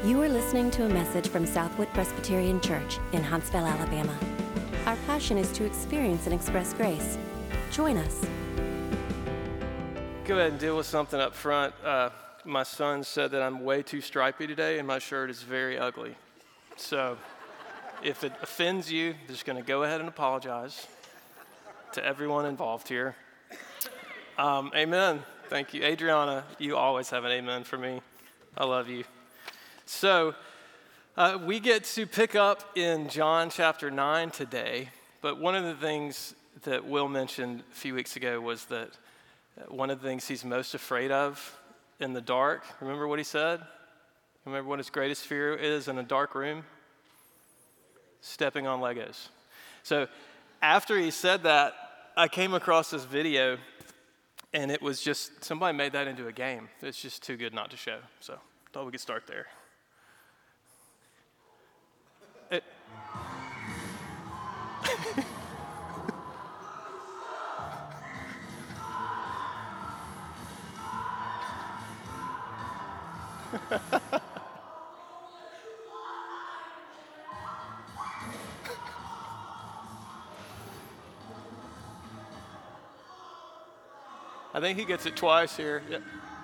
You are listening to a message from Southwood Presbyterian Church in Huntsville, Alabama. Our passion is to experience and express grace. Join us. Go ahead and deal with something up front. My son said that I'm way too stripy today, and my shirt is very ugly. So if it offends you, I'm just going to go ahead and apologize to everyone involved here. Amen. Thank you. Adriana, you always have an amen for me. I love you. So we get to pick up in John chapter 9 today, but one of the things that Will mentioned a few weeks ago was that one of the things he's most afraid of in the dark, remember what he said? Remember what his greatest fear is in a dark room? Stepping on Legos. So after he said that, I came across this video, and it was just, somebody made that into a game. It's just too good not to show, so thought we could start there. I think he gets it twice here. Yeah.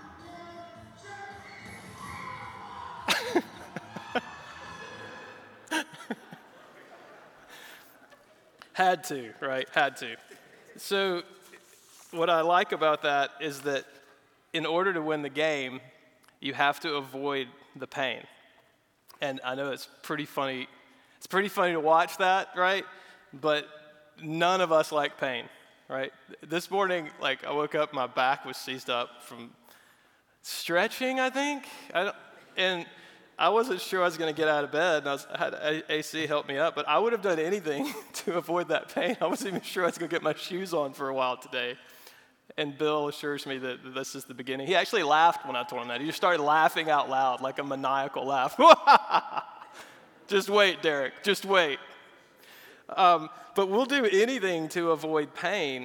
Had to, right? Had to. So what I like about that is that in order to win the game, you have to avoid the pain. And I know it's pretty funny. It's pretty funny to watch that, right? But none of us like pain, right? This morning, I woke up, my back was seized up from stretching, I think. And I wasn't sure I was going to get out of bed, and I had AC help me up, but I would have done anything to avoid that pain. I wasn't even sure I was going to get my shoes on for a while today. And Bill assures me that this is the beginning. He actually laughed when I told him that. He just started laughing out loud, like a maniacal laugh. Just wait, Derek, just wait. But we'll do anything to avoid pain.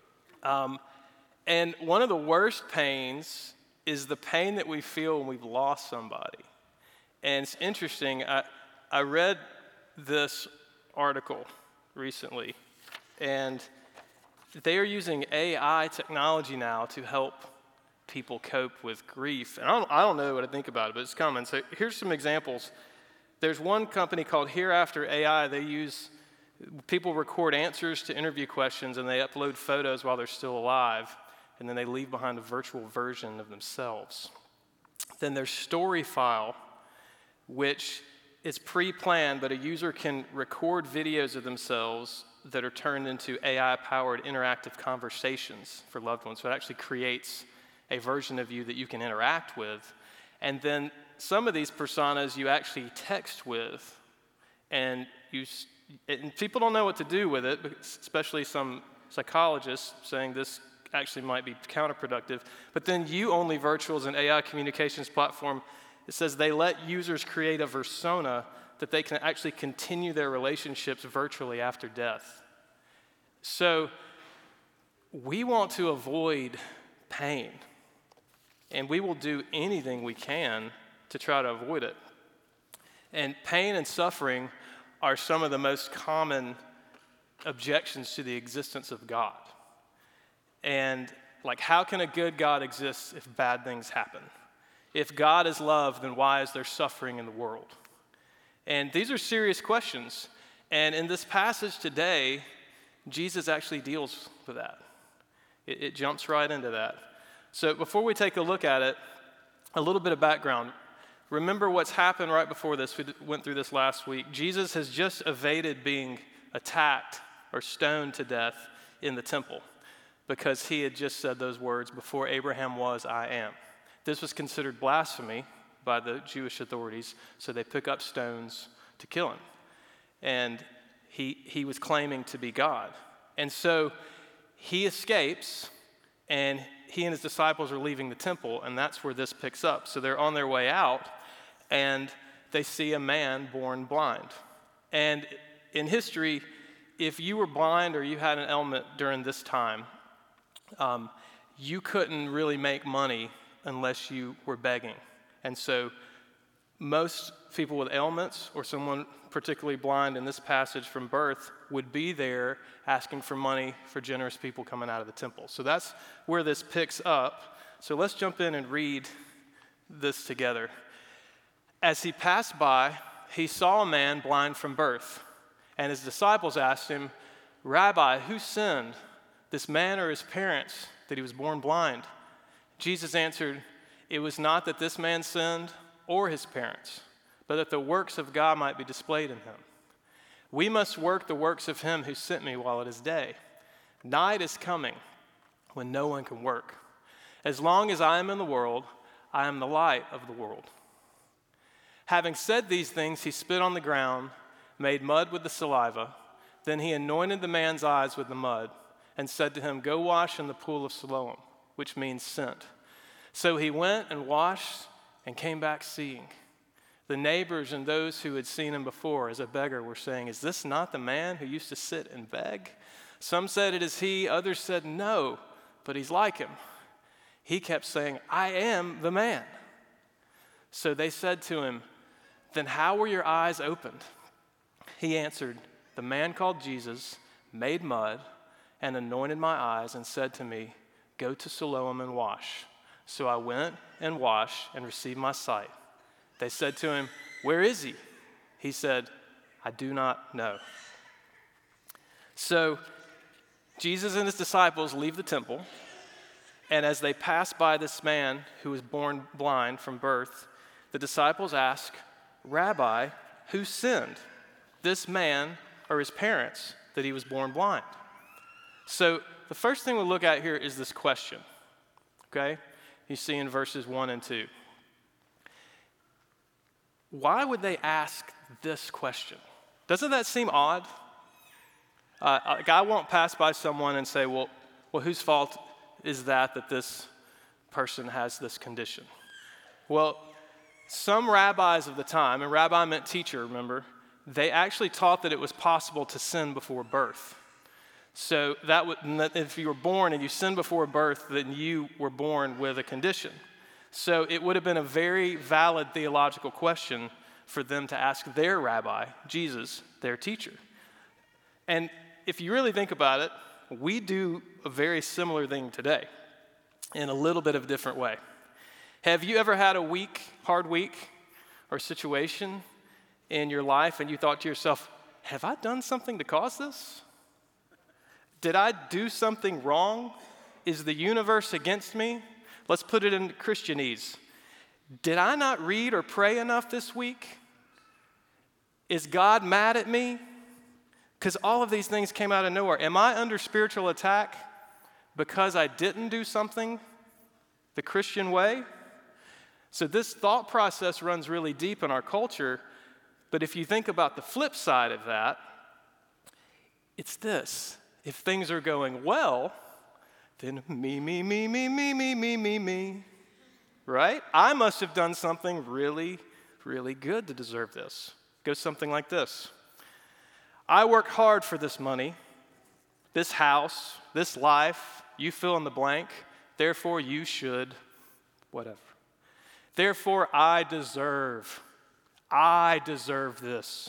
And one of the worst pains is the pain that we feel when we've lost somebody. And it's interesting, I read this article recently, and they are using AI technology now to help people cope with grief. And I don't know what I think about it, but it's coming. So here's some examples. There's one company called Hereafter AI. People record answers to interview questions, and they upload photos while they're still alive, and then they leave behind a virtual version of themselves. Then there's StoryFile, which is pre-planned, but a user can record videos of themselves that are turned into AI-powered interactive conversations for loved ones. So it actually creates a version of you that you can interact with. And then some of these personas you actually text with, and people don't know what to do with it, especially some psychologists saying this actually might be counterproductive. But then YouOnly Virtual is an AI communications platform. It says they let users create a persona that they can actually continue their relationships virtually after death. So we want to avoid pain, and we will do anything we can to try to avoid it. And pain and suffering are some of the most common objections to the existence of God. And how can a good God exist if bad things happen? If God is love, then why is there suffering in the world? And these are serious questions. And in this passage today, Jesus actually deals with that. It jumps right into that. So before we take a look at it, a little bit of background. Remember what's happened right before this. We went through this last week. Jesus has just evaded being attacked or stoned to death in the temple because he had just said those words, "Before Abraham was, I am." This was considered blasphemy by the Jewish authorities, so they pick up stones to kill him. And he was claiming to be God. And so he escapes, and he and his disciples are leaving the temple, and that's where this picks up. So they're on their way out, and they see a man born blind. And in history, if you were blind or you had an ailment during this time, you couldn't really make money unless you were begging. And so most people with ailments or someone particularly blind in this passage from birth would be there asking for money for generous people coming out of the temple. So that's where this picks up. So let's jump in and read this together. As he passed by, he saw a man blind from birth, and his disciples asked him, "Rabbi, who sinned, this man or his parents, that he was born blind?" Jesus answered, "It was not that this man sinned or his parents, but that the works of God might be displayed in him. We must work the works of him who sent me while it is day. Night is coming when no one can work. As long as I am in the world, I am the light of the world." Having said these things, he spit on the ground, made mud with the saliva. Then he anointed the man's eyes with the mud and said to him, "Go wash in the pool of Siloam," which means sent. So he went and washed and came back seeing. The neighbors and those who had seen him before as a beggar were saying, "Is this not the man who used to sit and beg?" Some said, "It is he." Others said, "No, but he's like him." He kept saying, "I am the man." So they said to him, "Then how were your eyes opened?" He answered, "The man called Jesus made mud and anointed my eyes and said to me, 'Go to Siloam and wash.' So I went and washed and received my sight." They said to him, "Where is he?" He said, "I do not know." So Jesus and his disciples leave the temple, and as they pass by this man who was born blind from birth, the disciples ask, "Rabbi, who sinned, this man or his parents, that he was born blind?" So the first thing we'll look at here is this question, okay? You see in verses 1 and 2. Why would they ask this question? Doesn't that seem odd? I won't pass by someone and say, well, whose fault is that this person has this condition? Well, some rabbis of the time, and rabbi meant teacher, remember, they actually taught that it was possible to sin before birth. So if you were born and you sinned before birth, then you were born with a condition. So it would have been a very valid theological question for them to ask their rabbi, Jesus, their teacher. And if you really think about it, we do a very similar thing today in a little bit of a different way. Have you ever had a hard week or situation in your life and you thought to yourself, have I done something to cause this? Did I do something wrong? Is the universe against me? Let's put it in Christianese. Did I not read or pray enough this week? Is God mad at me? Because all of these things came out of nowhere. Am I under spiritual attack because I didn't do something the Christian way? So this thought process runs really deep in our culture, but if you think about the flip side of that, it's this. If things are going well, then me, right? I must have done something really, really good to deserve this. It goes something like this. I work hard for this money, this house, this life, you fill in the blank, therefore you should, whatever. Therefore I deserve this.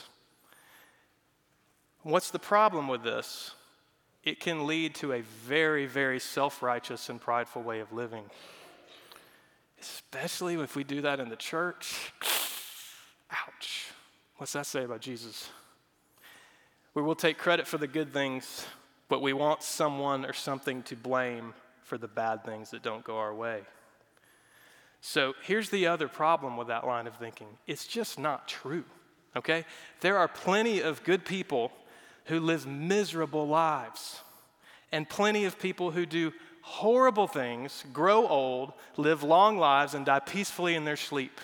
What's the problem with this? It can lead to a very, very self-righteous and prideful way of living. Especially if we do that in the church. Ouch. What's that say about Jesus? We will take credit for the good things, but we want someone or something to blame for the bad things that don't go our way. So here's the other problem with that line of thinking. It's just not true, okay? There are plenty of good people who live miserable lives, and plenty of people who do horrible things, grow old, live long lives, and die peacefully in their sleep.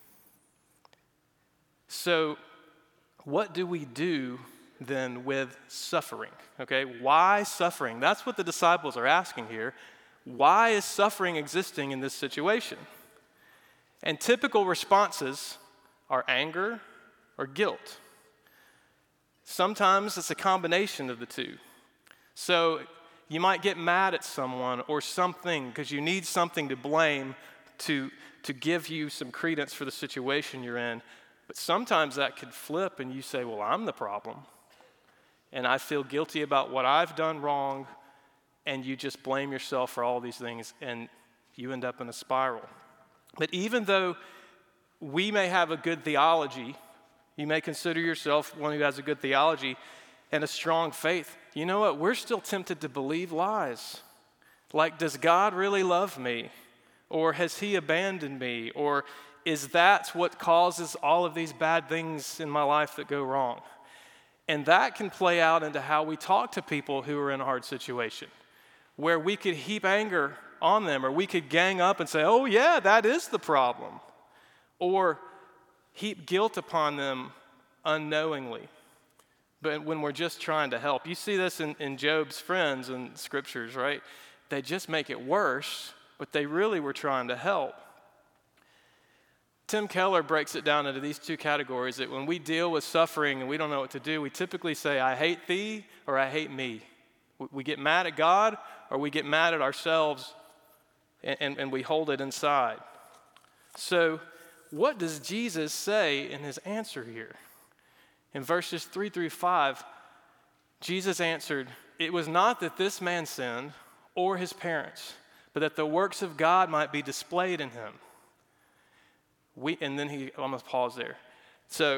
So what do we do then with suffering? Okay, why suffering? That's what the disciples are asking here. Why is suffering existing in this situation? And typical responses are anger or guilt. Sometimes it's a combination of the two. So you might get mad at someone or something because you need something to blame to to give you some credence for the situation you're in. But sometimes that could flip and you say, well, I'm the problem. And I feel guilty about what I've done wrong. And you just blame yourself for all these things and you end up in a spiral. But even though we may have a good theology, you may consider yourself one who has a good theology and a strong faith, you know what? We're still tempted to believe lies. Like, does God really love me? Or has he abandoned me? Or is that what causes all of these bad things in my life that go wrong? And that can play out into how we talk to people who are in a hard situation, where we could heap anger on them, or we could gang up and say, oh yeah, that is the problem. Or heap guilt upon them unknowingly, but when we're just trying to help. You see this in Job's friends in scriptures, right? They just make it worse, but they really were trying to help. Tim Keller breaks it down into these two categories, that when we deal with suffering and we don't know what to do, we typically say, I hate thee, or I hate me. We get mad at God, or we get mad at ourselves, and we hold it inside. So what does Jesus say in his answer here? In verses 3 through 5, Jesus answered, it was not that this man sinned or his parents, but that the works of God might be displayed in him. And then he almost paused there. So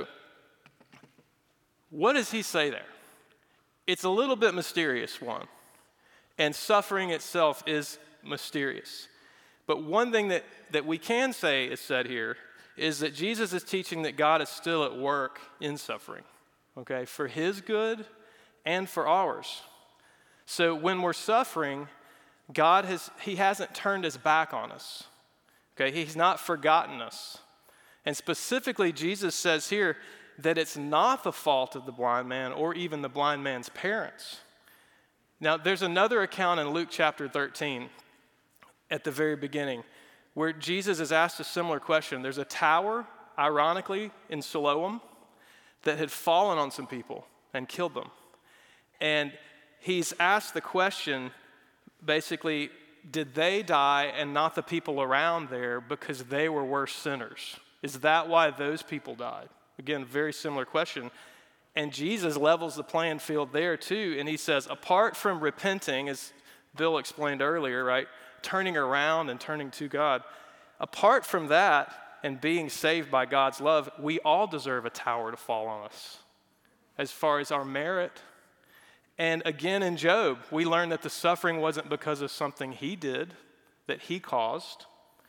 what does he say there? It's a little bit mysterious, one. And suffering itself is mysterious. But one thing that we can say is said here is that Jesus is teaching that God is still at work in suffering, okay, for his good and for ours. So when we're suffering, he hasn't turned his back on us, okay? He's not forgotten us. And specifically, Jesus says here that it's not the fault of the blind man or even the blind man's parents. Now, there's another account in Luke chapter 13 at the very beginning where Jesus is asked a similar question. There's a tower, ironically, in Siloam that had fallen on some people and killed them. And he's asked the question, basically, did they die and not the people around there because they were worse sinners? Is that why those people died? Again, very similar question. And Jesus levels the playing field there too, and he says, apart from repenting, as Bill explained earlier, right, turning around and turning to God, apart from that and being saved by God's love, we all deserve a tower to fall on us as far as our merit. And again, in Job, we learn that the suffering wasn't because of something he did, that he caused.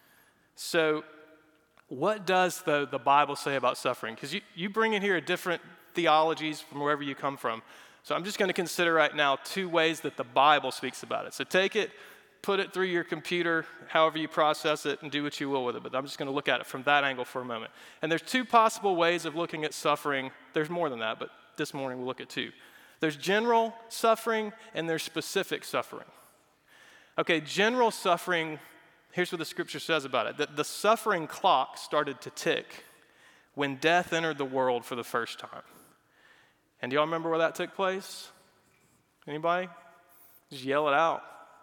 So what does the Bible say about suffering? Because you bring in here different theologies from wherever you come from. So I'm just going to consider right now two ways that the Bible speaks about it. So take it, put it through your computer, however you process it, and do what you will with it. But I'm just going to look at it from that angle for a moment. And there's two possible ways of looking at suffering. There's more than that, but this morning we'll look at two. There's general suffering and there's specific suffering. Okay, general suffering, here's what the scripture says about it. That the suffering clock started to tick when death entered the world for the first time. And do y'all remember where that took place? Anybody? Just yell it out.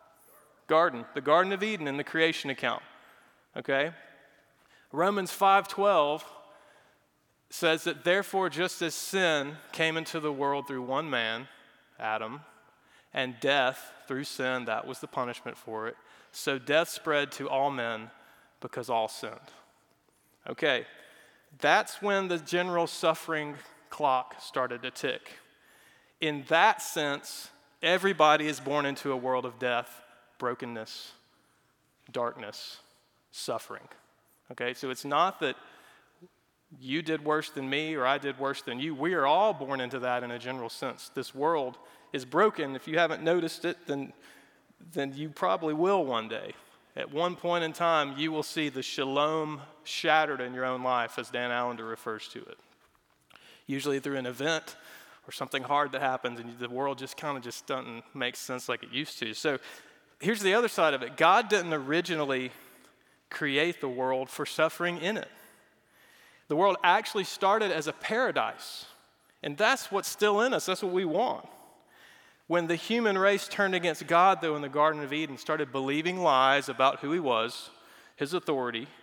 The Garden of Eden in the creation account, okay? Romans 5:12 says that therefore just as sin came into the world through one man, Adam, and death through sin, that was the punishment for it, so death spread to all men because all sinned. Okay, that's when the general suffering clock started to tick. In that sense, everybody is born into a world of death, brokenness, darkness, suffering. Okay, so it's not that you did worse than me or I did worse than you. We are all born into that in a general sense. This world is broken. If you haven't noticed it, then you probably will one day. At one point in time, you will see the shalom shattered in your own life, as Dan Allender refers to it. Usually through an event or something hard that happens and the world just doesn't make sense like it used to. So here's the other side of it. God didn't originally create the world for suffering in it. The world actually started as a paradise, and that's what's still in us. That's what we want. When the human race turned against God, though, in the Garden of Eden, started believing lies about who he was, his authority,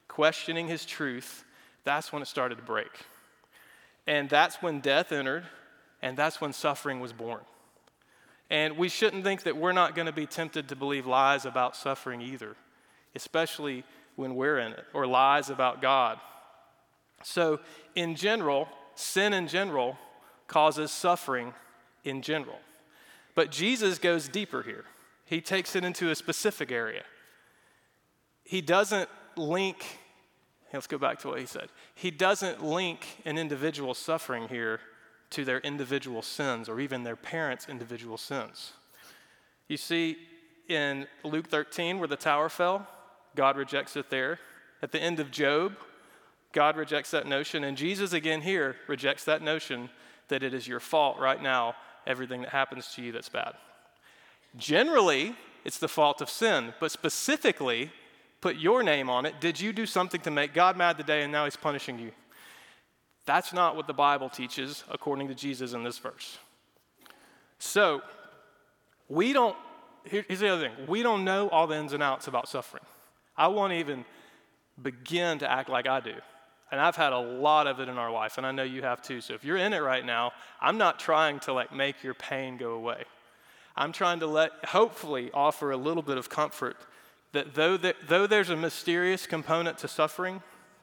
questioning his truth, that's when it started to break. And that's when death entered, and that's when suffering was born. And we shouldn't think that we're not going to be tempted to believe lies about suffering either, especially when we're in it, or lies about God. So in general, sin in general causes suffering in general. But Jesus goes deeper here. He takes it into a specific area. He doesn't link, let's go back to what he said. He doesn't link an individual's suffering here to their individual sins or even their parents' individual sins. You see, in Luke 13, where the tower fell, God rejects it there. At the end of Job, God rejects that notion. And Jesus, again here, rejects that notion that it is your fault right now, everything that happens to you that's bad. Generally, it's the fault of sin, but specifically, put your name on it. Did you do something to make God mad today and now he's punishing you? That's not what the Bible teaches according to Jesus in this verse. So, here's the other thing. We don't know all the ins and outs about suffering. I won't even begin to act like I do. And I've had a lot of it in our life, and I know you have too. So if you're in it right now, I'm not trying to make your pain go away. I'm trying to hopefully offer a little bit of comfort that though there's a mysterious component to suffering,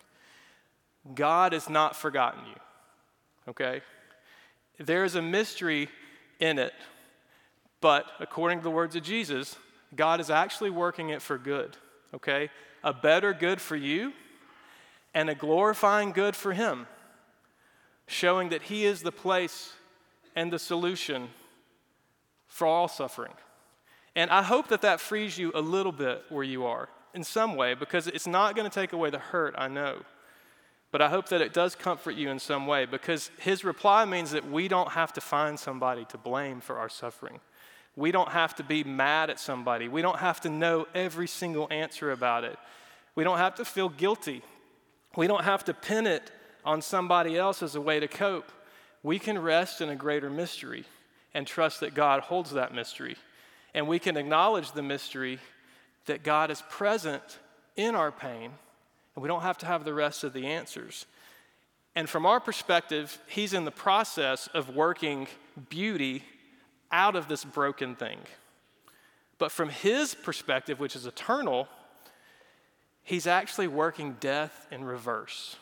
God has not forgotten you, okay? There is a mystery in it, but according to the words of Jesus, God is actually working it for good, okay? A better good for you and a glorifying good for him, showing that he is the place and the solution for all suffering. And I hope that frees you a little bit where you are in some way, because it's not going to take away the hurt, I know. But I hope that it does comfort you in some way, because his reply means that we don't have to find somebody to blame for our suffering. We don't have to be mad at somebody. We don't have to know every single answer about it. We don't have to feel guilty. We don't have to pin it on somebody else as a way to cope. We can rest in a greater mystery and trust that God holds that mystery. And we can acknowledge the mystery that God is present in our pain, and we don't have to have the rest of the answers. And from our perspective, he's in the process of working beauty out of this broken thing. But from his perspective, which is eternal, he's actually working death in reverse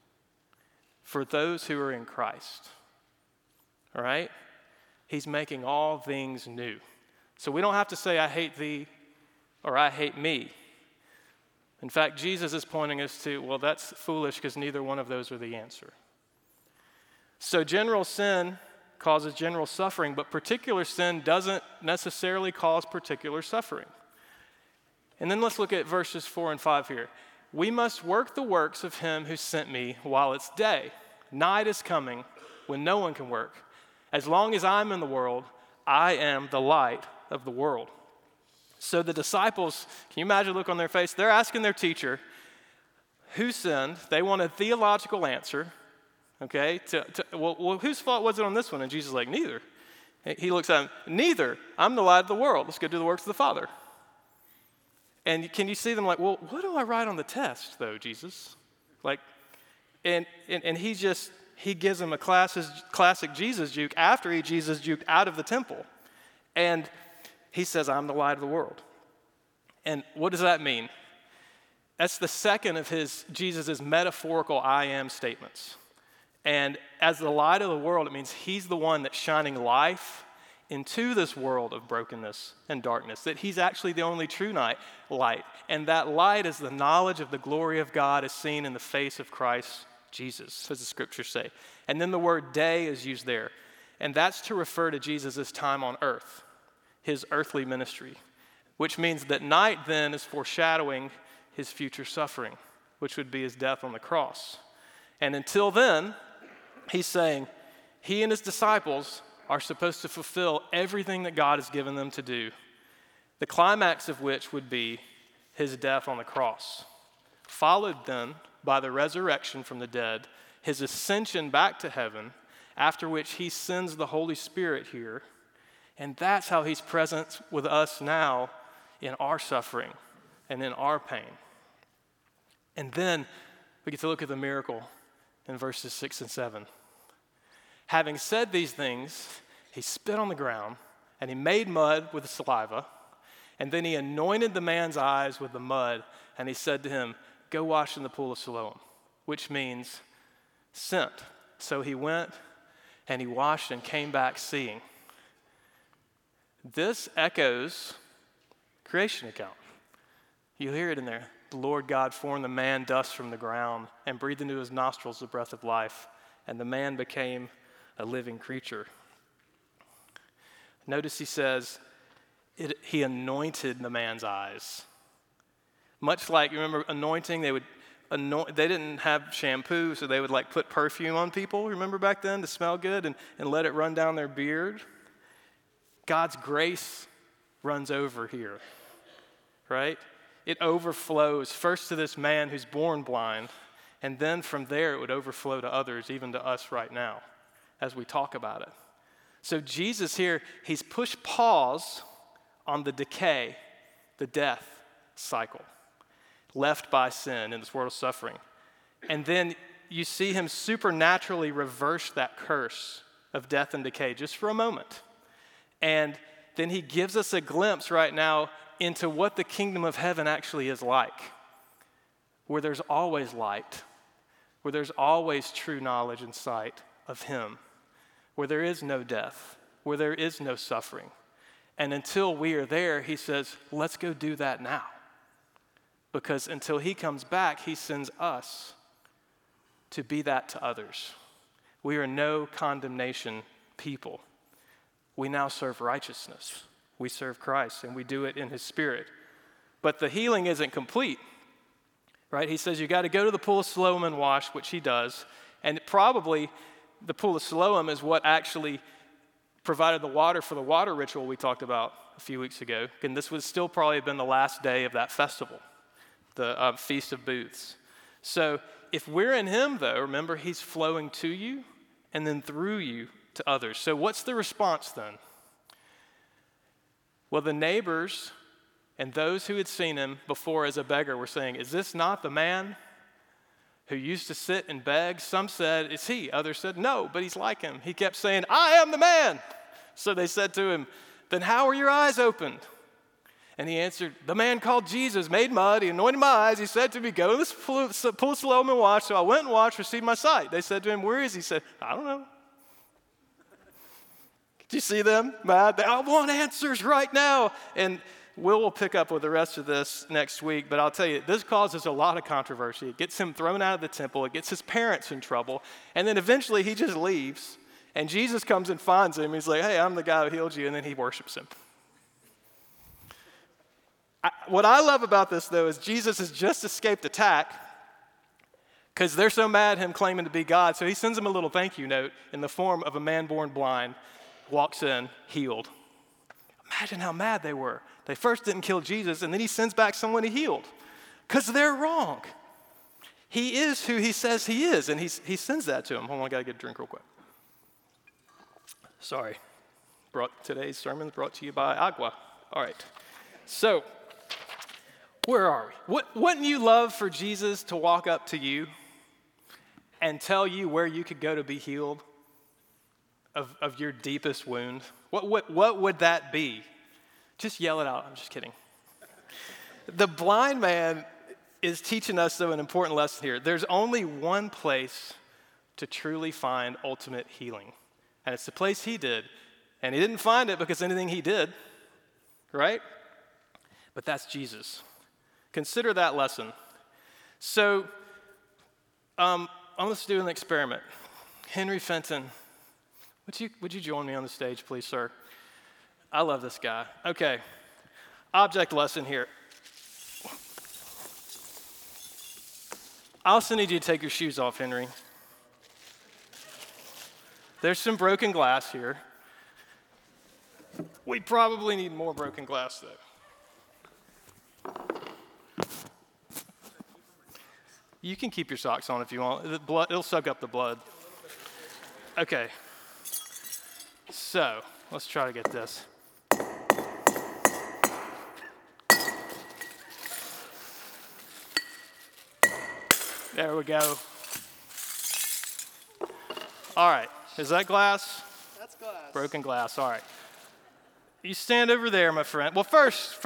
for those who are in Christ. All right? He's making all things new. So we don't have to say, I hate thee, or I hate me. In fact, Jesus is pointing us to, well, that's foolish because neither one of those are the answer. So general sin causes general suffering, but particular sin doesn't necessarily cause particular suffering. And then let's look at verses 4 and 5 here. We must work the works of him who sent me while it's day. Night is coming when no one can work. As long as I'm in the world, I am the light of the world. So the disciples, can you imagine the look on their face? They're asking their teacher, who sinned? They want a theological answer, okay? Well, whose fault was it on this one? And Jesus is like, neither. He looks at him, neither. I'm the light of the world. Let's go do the works of the Father. And can you see them like, well, what do I write on the test, though, Jesus? And he gives them a classic Jesus juke after he Jesus juked out of the temple. And he says, I'm the light of the world. And what does that mean? That's the second of Jesus' metaphorical I am statements. And as the light of the world, it means he's the one that's shining life into this world of brokenness and darkness, that he's actually the only true light. And that light is the knowledge of the glory of God as seen in the face of Christ Jesus, as the scriptures say. And then the word day is used there. And that's to refer to Jesus' time on earth, his earthly ministry, which means that night then is foreshadowing his future suffering, which would be his death on the cross. And until then, he's saying he and his disciples are supposed to fulfill everything that God has given them to do, the climax of which would be his death on the cross, followed then by the resurrection from the dead, his ascension back to heaven, after which he sends the Holy Spirit here. And that's how he's present with us now in our suffering and in our pain. And then we get to look at the miracle in verses 6 and 7. Having said these things, he spit on the ground, and he made mud with the saliva, and then he anointed the man's eyes with the mud, and he said to him, go wash in the pool of Siloam, which means sent. So he went, and he washed and came back seeing. This echoes creation account. You hear it in there. The Lord God formed the man dust from the ground and breathed into his nostrils the breath of life, and the man became a living creature. Notice he says, he anointed the man's eyes. Much like, you remember anointing, they didn't have shampoo, so they would like put perfume on people, remember back then, to smell good and let it run down their beard. God's grace runs over here, right? It overflows first to this man who's born blind, and then from there it would overflow to others, even to us right now, as we talk about it. So Jesus here, he's pushed pause on the decay, the death cycle left by sin in this world of suffering. And then you see him supernaturally reverse that curse of death and decay just for a moment. And then he gives us a glimpse right now into what the kingdom of heaven actually is like, where there's always light, where there's always true knowledge and sight of him, where there is no death, where there is no suffering. And until we are there, he says, let's go do that now. Because until he comes back, he sends us to be that to others. We are no condemnation people. We now serve righteousness. We serve Christ, and we do it in his Spirit. But the healing isn't complete, right? He says you got to go to the pool of Siloam and wash, which he does. And probably the pool of Siloam is what actually provided the water for the water ritual we talked about a few weeks ago. And this would still probably have been the last day of that festival, the Feast of Booths. So if we're in him, though, remember, he's flowing to you and then through you to others. So what's the response then? Well, the neighbors and those who had seen him before as a beggar were saying, is this not the man who used to sit and beg? Some said, it's he. Others said, no, but he's like him. He kept saying, I am the man. So they said to him, then how are your eyes opened? And he answered, the man called Jesus made mud. He anointed my eyes. He said to me, go to this pool of Siloam and wash. So I went and washed, received my sight. They said to him, where is he? He said, I don't know. Do you see them? Mad? I want answers right now. And Will pick up with the rest of this next week, but I'll tell you, this causes a lot of controversy. It gets him thrown out of the temple. It gets his parents in trouble. And then eventually he just leaves. And Jesus comes and finds him. He's like, hey, I'm the guy who healed you. And then he worships him. What I love about this, though, is Jesus has just escaped attack because they're so mad at him claiming to be God. So he sends him a little thank you note in the form of a man born blind, walks in, healed. Imagine how mad they were. They first didn't kill Jesus, and then he sends back someone he healed because they're wrong. He is who he says he is, and he sends that to him. Hold on, I got to get a drink real quick. Sorry. Today's sermon is brought to you by Agua. All right. So, where are we? Wouldn't you love for Jesus to walk up to you and tell you where you could go to be healed of your deepest wound? What would that be? Just yell it out. I'm just kidding. The blind man is teaching us, though, an important lesson here. There's only one place to truly find ultimate healing, and it's the place he did. And he didn't find it because anything he did, right? But that's Jesus. Consider that lesson. So, let's do an experiment. Henry Fenton, would you join me on the stage, please, sir? I love this guy. Okay, object lesson here. I also need you to take your shoes off, Henry. There's some broken glass here. We probably need more broken glass, though. You can keep your socks on if you want. It'll soak up the blood. Okay. So, let's try to get this. There we go. All right. Is that glass? That's glass. Broken glass. All right. You stand over there, my friend. Well, first,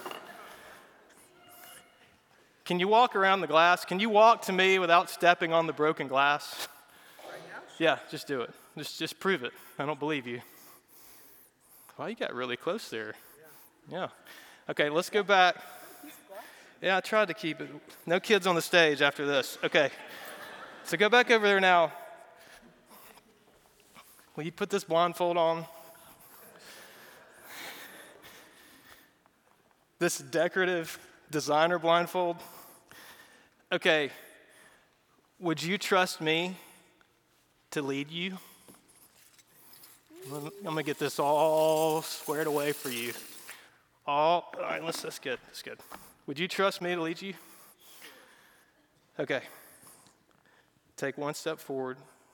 can you walk around the glass? Can you walk to me without stepping on the broken glass? Right now? Yeah, just do it. Just prove it. I don't believe you. Well, you got really close there. Yeah. Okay, let's go back. Yeah, I tried to keep it. No kids on the stage after this. Okay. So go back over there now. Will you put this blindfold on? This decorative designer blindfold. Okay. Would you trust me to lead you? I'm going to get this all squared away for you. All right, that's good. That's good. Would you trust me to lead you? Okay. Take one step forward.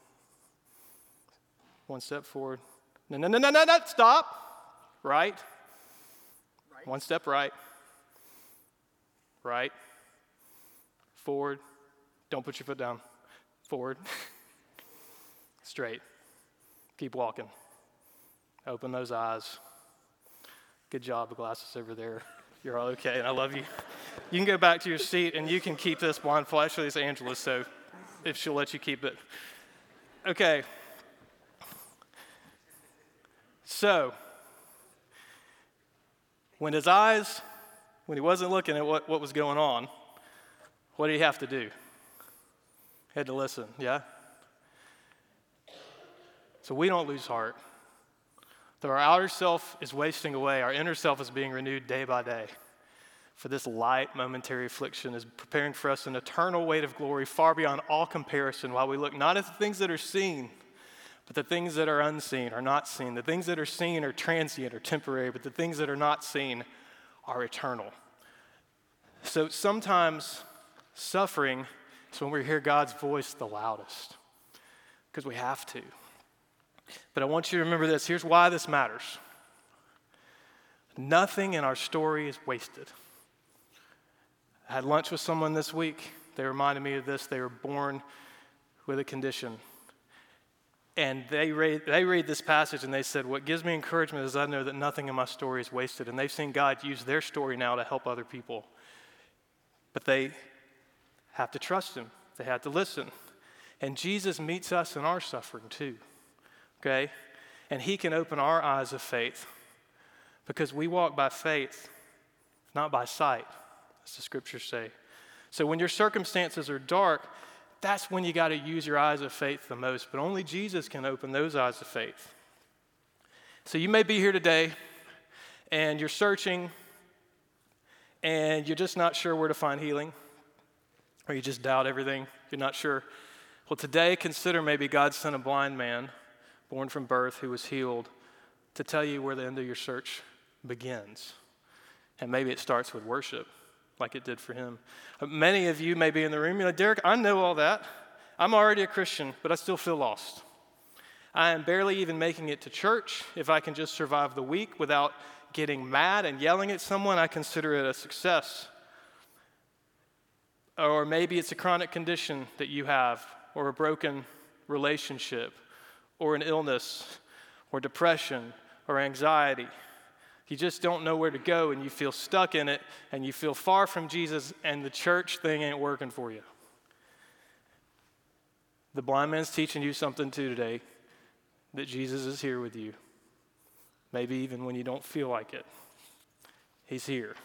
One step forward. No, stop. Right. One step right. Right. Forward. Don't put your foot down. Forward. Straight. Keep walking. Open those eyes. Good job, the glasses over there. You're all okay, and I love you. You can go back to your seat, and you can keep this blindfold. Actually, it's Angela's, so if she'll let you keep it. Okay. So, when he wasn't looking at what was going on, what did he have to do? He had to listen, yeah? So we don't lose heart. Though our outer self is wasting away, our inner self is being renewed day by day. For this light, momentary affliction is preparing for us an eternal weight of glory far beyond all comparison, while we look not at the things that are seen, but the things that are unseen are not seen. The things that are seen are transient or temporary, but the things that are not seen are eternal. So sometimes suffering is when we hear God's voice the loudest, because we have to. But I want you to remember this. Here's why this matters. Nothing in our story is wasted. I had lunch with someone this week. They reminded me of this. They were born with a condition. And they read this passage and they said, what gives me encouragement is I know that nothing in my story is wasted. And they've seen God use their story now to help other people. But they have to trust him. They have to listen. And Jesus meets us in our suffering too. Okay? And he can open our eyes of faith because we walk by faith, not by sight, as the scriptures say. So when your circumstances are dark, that's when you got to use your eyes of faith the most, but only Jesus can open those eyes of faith. So you may be here today and you're searching and you're just not sure where to find healing, or you just doubt everything, you're not sure. Well, today consider maybe God sent a blind man born from birth who was healed to tell you where the end of your search begins. And maybe it starts with worship, like it did for him. Many of you may be in the room, you're like, Derek, I know all that. I'm already a Christian, but I still feel lost. I am barely even making it to church. If I can just survive the week without getting mad and yelling at someone, I consider it a success. Or maybe it's a chronic condition that you have, or a broken relationship, or an illness, or depression, or anxiety. You just don't know where to go, and you feel stuck in it, and you feel far from Jesus, and the church thing ain't working for you. The blind man's teaching you something too today, that Jesus is here with you. Maybe even when you don't feel like it. He's here.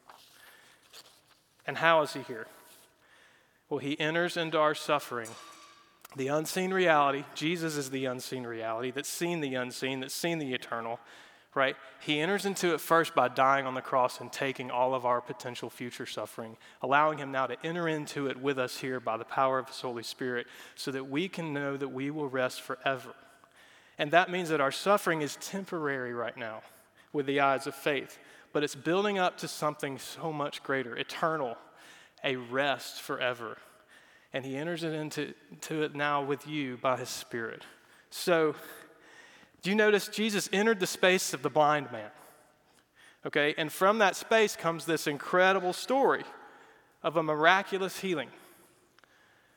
And how is he here? Well, he enters into our suffering. The unseen reality, Jesus is the unseen reality that's seen the unseen, that's seen the eternal, right? He enters into it first by dying on the cross and taking all of our potential future suffering, allowing him now to enter into it with us here by the power of his Holy Spirit so that we can know that we will rest forever. And that means that our suffering is temporary right now with the eyes of faith, but it's building up to something so much greater, eternal, a rest forever. And he enters it into it now with you by his Spirit. So, do you notice Jesus entered the space of the blind man? Okay, and from that space comes this incredible story of a miraculous healing.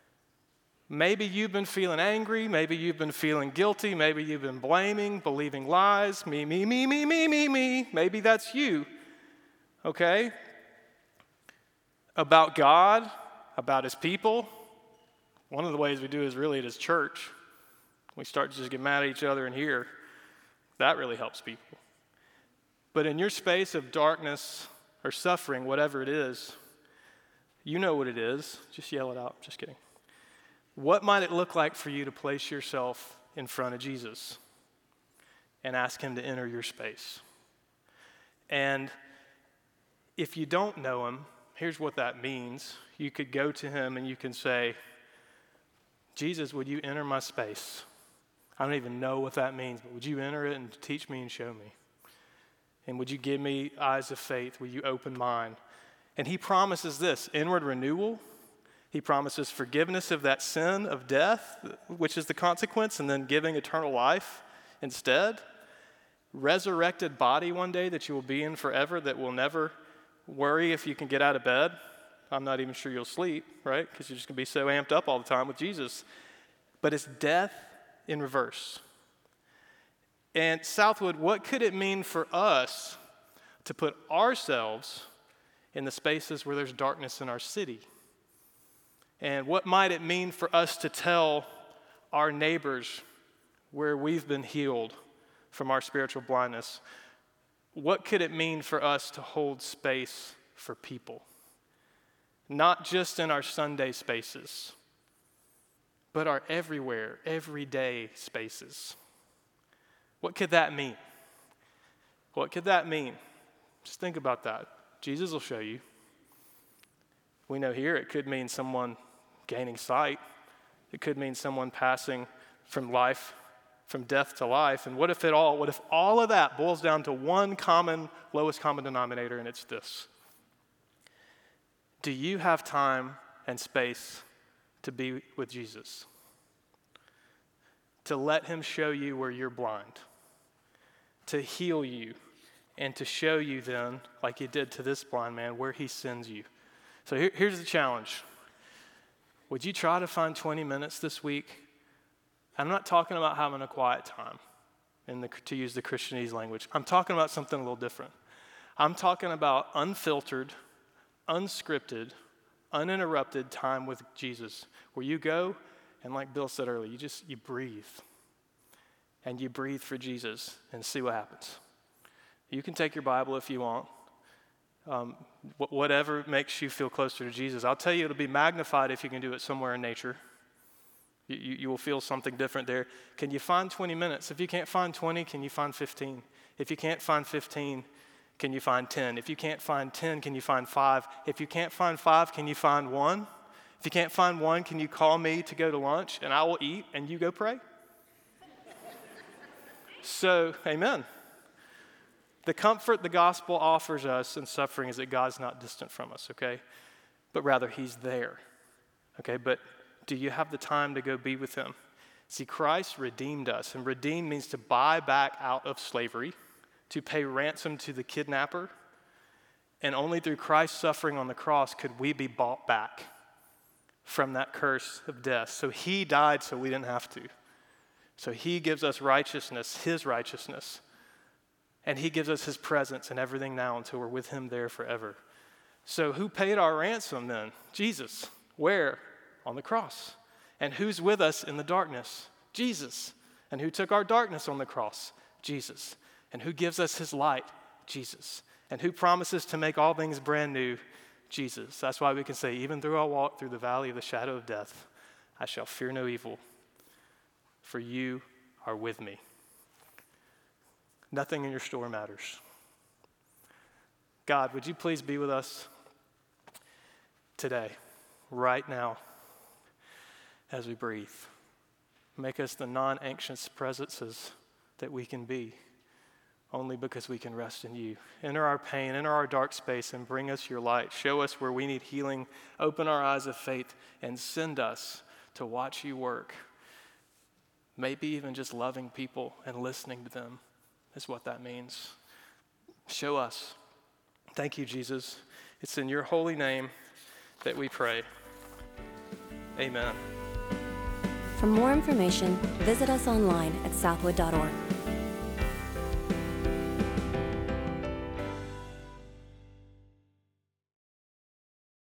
Maybe you've been feeling angry. Maybe you've been feeling guilty. Maybe you've been blaming, believing lies. Me. Maybe that's you, okay? About God, about his people. One of the ways we do is really at his church. We start to just get mad at each other in here. That really helps people. But in your space of darkness or suffering, whatever it is, you know what it is. Just yell it out. Just kidding. What might it look like for you to place yourself in front of Jesus and ask him to enter your space? And if you don't know him, here's what that means. You could go to him and you can say, Jesus, would you enter my space? I don't even know what that means, but would you enter it and teach me and show me? And would you give me eyes of faith? Will you open mine? And he promises this, inward renewal. He promises forgiveness of that sin of death, which is the consequence, and then giving eternal life instead. Resurrected body one day that you will be in forever, that will never worry if you can get out of bed. I'm not even sure you'll sleep, right? Because you're just going to be so amped up all the time with Jesus. But it's death in reverse. And Southwood, what could it mean for us to put ourselves in the spaces where there's darkness in our city? And what might it mean for us to tell our neighbors where we've been healed from our spiritual blindness? What could it mean for us to hold space for people? Not just in our Sunday spaces, but our everywhere, everyday spaces. What could that mean? What could that mean? Just think about that. Jesus will show you. We know here it could mean someone gaining sight. It could mean someone passing from death to life. And what if all of that boils down to one lowest common denominator, and it's this? Do you have time and space to be with Jesus? To let him show you where you're blind, to heal you, and to show you then, like he did to this blind man, where he sends you. So here's the challenge. Would you try to find 20 minutes this week? I'm not talking about having a quiet time, to use the Christianese language. I'm talking about something a little different. I'm talking about unfiltered, unscripted, uninterrupted time with Jesus, where you go, and like Bill said earlier, you breathe. And you breathe for Jesus and see what happens. You can take your Bible if you want. Whatever makes you feel closer to Jesus. I'll tell you, it'll be magnified if you can do it somewhere in nature. You will feel something different there. Can you find 20 minutes? If you can't find 20, can you find 15? If you can't find 15, can you find 10? If you can't find 10, can you find 5? If you can't find 5, can you find 1? If you can't find 1, can you call me to go to lunch and I will eat and you go pray? So, amen. The comfort the gospel offers us in suffering is that God's not distant from us, okay? But rather, he's there, okay? But do you have the time to go be with him? See, Christ redeemed us, and redeem means to buy back out of slavery, to pay ransom to the kidnapper, and only through Christ's suffering on the cross could we be bought back from that curse of death. So he died so we didn't have to. So he gives us righteousness, his righteousness. And he gives us his presence and everything now until we're with him there forever. So who paid our ransom then? Jesus. Where? On the cross. And who's with us in the darkness? Jesus. And who took our darkness on the cross? Jesus. And who gives us his light? Jesus. And who promises to make all things brand new? Jesus. That's why we can say, even though I walk through the valley of the shadow of death, I shall fear no evil, for you are with me. Nothing in your store matters. God, would you please be with us today, right now, as we breathe. Make us the non-anxious presences that we can be, only because we can rest in you. Enter our pain, enter our dark space, and bring us your light. Show us where we need healing. Open our eyes of faith, and send us to watch you work. Maybe even just loving people and listening to them is what that means. Show us. Thank you, Jesus. It's in your holy name that we pray. Amen. For more information, visit us online at southwood.org.